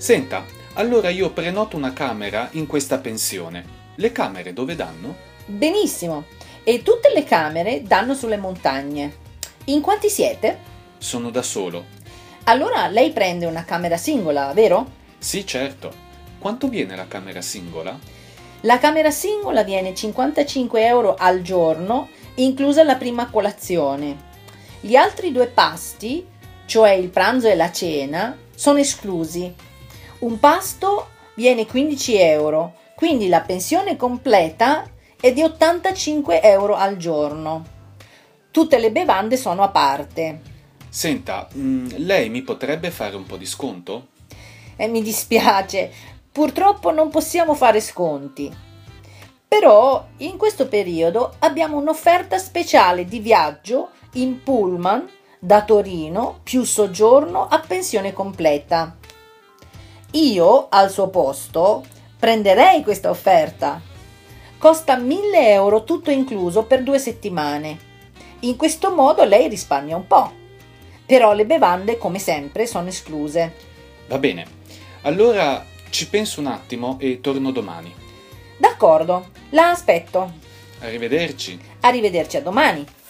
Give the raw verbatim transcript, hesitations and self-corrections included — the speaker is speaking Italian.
Senta, allora io prenoto una camera in questa pensione. Le camere dove danno? Benissimo. E tutte le camere danno sulle montagne. In quanti siete? Sono da solo. Allora lei prende una camera singola, vero? Sì, certo. Quanto viene la camera singola? La camera singola viene cinquantacinque euro al giorno, inclusa la prima colazione. Gli altri due pasti, cioè il pranzo e la cena, sono esclusi. Un pasto viene quindici euro, quindi la pensione completa è di ottantacinque euro al giorno. Tutte le bevande sono a parte. Senta, mh, lei mi potrebbe fare un po' di sconto? E mi dispiace, purtroppo non possiamo fare sconti. Però in questo periodo abbiamo un'offerta speciale di viaggio in pullman da Torino più soggiorno a pensione completa. Io al suo posto prenderei questa offerta. Costa mille euro tutto incluso per due settimane. In questo modo lei risparmia un po'. Però le bevande, come sempre, sono escluse. Va bene. Allora ci penso un attimo e torno domani. D'accordo, la aspetto. Arrivederci. Arrivederci a domani.